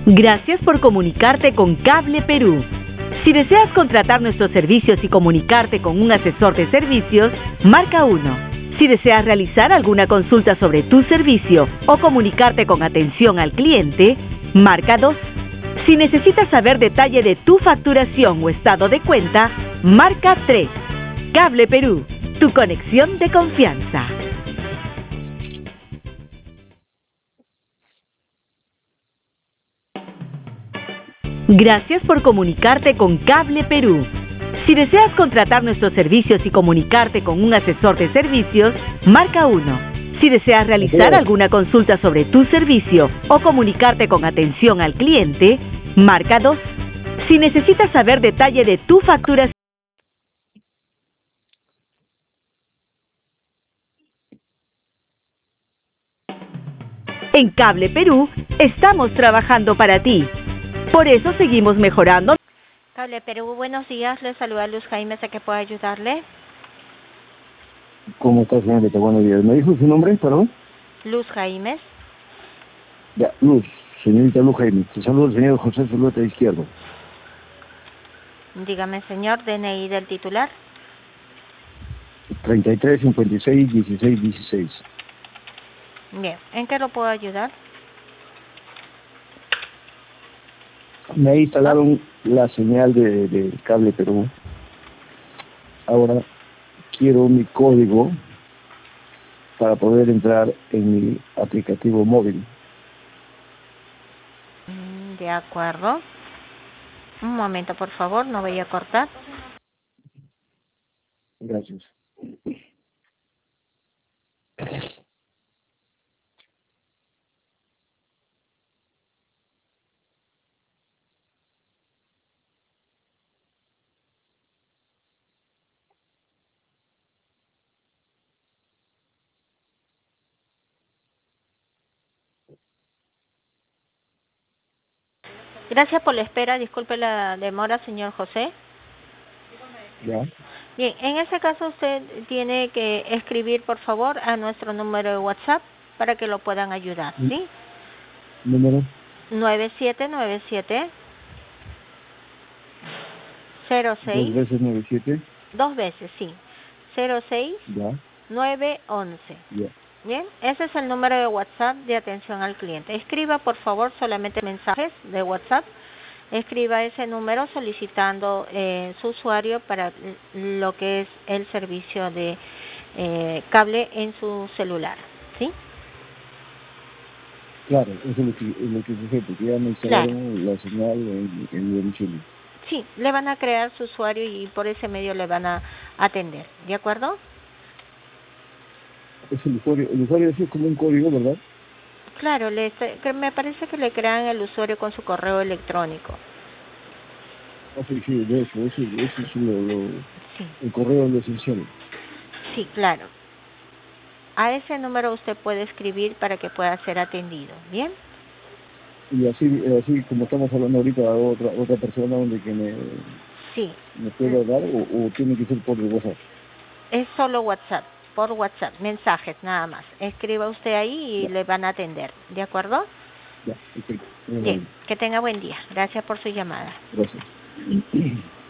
Gracias por comunicarte con Cable Perú. Si deseas contratar nuestros servicios y comunicarte con un asesor de servicios, marca 1. Si deseas realizar alguna consulta sobre tu servicio o comunicarte con atención al cliente, marca 2. Si necesitas saber detalle de tu facturación o estado de cuenta, marca 3. Cable Perú, tu conexión de confianza. Gracias por comunicarte con Cable Perú. Si deseas contratar nuestros servicios y comunicarte con un asesor de servicios, marca 1. Si deseas realizar alguna consulta sobre tu servicio o comunicarte con atención al cliente, marca 2. Si necesitas saber detalle de tu facturación. En Cable Perú, estamos trabajando para ti. Por eso seguimos mejorando. Cable Perú, buenos días. Le saluda Luz Jaime, ¿a qué puedo ayudarle? ¿Cómo está, señorita? Buenos días. ¿Me dijo su nombre, perdón? Luz Jaime. Ya, Luz, señorita Luz Jaime. Te saludo el señor José Zulueta Izquierdo. Dígame, señor, DNI del titular. 33 56 16 16. Bien, ¿en qué lo puedo ayudar? Me instalaron la señal de Cable Perú. Ahora quiero mi código para poder entrar en mi aplicativo móvil. De acuerdo. Un momento, por favor, no voy a cortar. Gracias. Gracias por la espera. Disculpe la demora, señor José. Ya. Bien, en ese caso usted tiene que escribir, por favor, a nuestro número de WhatsApp para que lo puedan ayudar, ¿sí? Número 9797 2 06 veces 97. 2 veces, sí. 06 Ya. 911. Ya. Bien, ese es el número de WhatsApp de atención al cliente. Escriba, por favor, solamente mensajes de WhatsApp. Escriba ese número solicitando su usuario para lo que es el servicio de cable en su celular, ¿sí? Claro, eso es lo que sucede, porque ya me instalaron la señal en mi domicilio. Sí, le van a crear su usuario y por ese medio le van a atender, ¿de acuerdo? Es el usuario es como un código, ¿verdad? Claro, me parece que le crean el usuario con su correo electrónico. Sí, sí, de eso es Sí. el correo de esencial. Sí, claro. A ese número usted puede escribir para que pueda ser atendido, ¿bien? Y así como estamos hablando ahorita, otra persona donde que me pueda dar o tiene que ser por el WhatsApp. Es solo WhatsApp, por WhatsApp, mensajes nada más. Escriba usted ahí y le van a atender, ¿de acuerdo? Ya, perfecto. Bien, que tenga buen día. Gracias por su llamada. Gracias.